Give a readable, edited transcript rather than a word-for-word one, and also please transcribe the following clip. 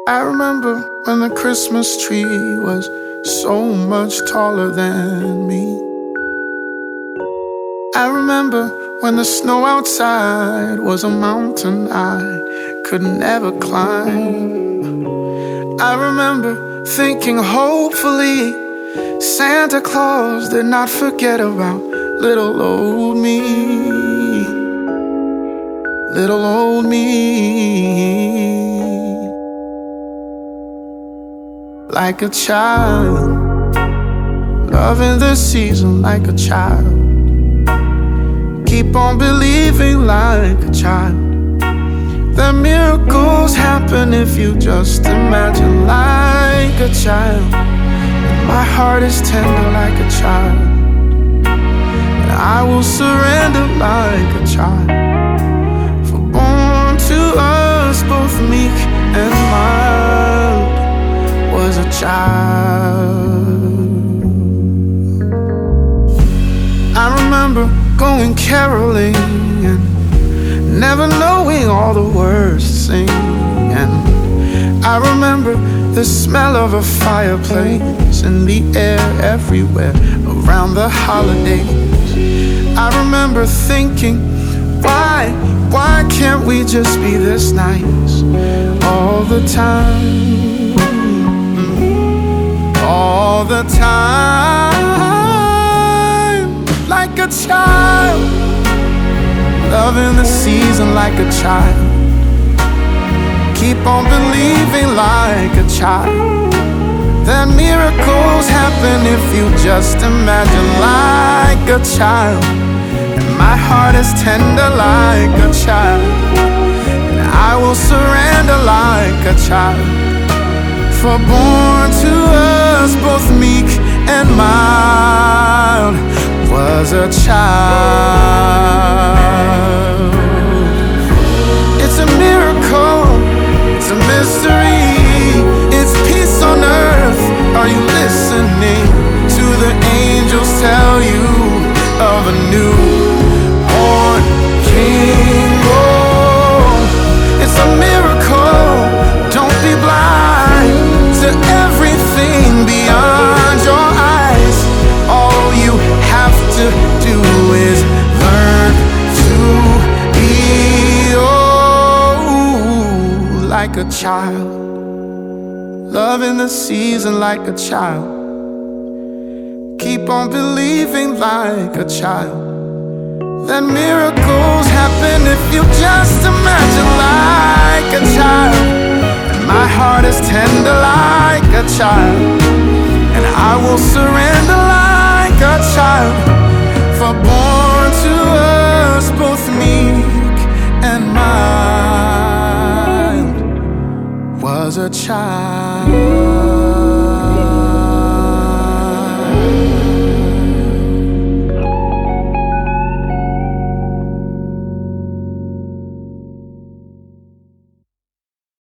I remember when the Christmas tree was so much taller than me. I remember when the snow outside was a mountain I could never climb. I remember thinking hopefully Santa Claus did not forget about little old me. Little old me. Like a child, loving the season like a child. Keep on believing like a child. That miracles happen if you just imagine like a child. And my heart is tender like a child, and I will surrender like a child. For born to us both meek and mild was a child. I remember going caroling and never knowing all the words to sing. And I remember the smell of a fireplace in the air everywhere around the holidays. I remember thinking, why can't we just be this nice all the time? All the time, like a child, loving the season like a child. Keep on believing like a child. That miracles happen if you just imagine like a child. And my heart is tender like a child, and I will surrender like a child. For born to us both meek and mild was a child. It's a miracle, it's a mystery, it's peace on earth. Are you listening to the angels tell you of a newborn king? Oh, it's a miracle, don't be blind to everything beyond your eyes. All you have to do is learn to be like a child, loving the season like a child. Keep on believing like a child. That miracles happen if you just imagine like a child. My heart is tender like a child, and I will surrender like a child. For born to us both meek and mild was a child.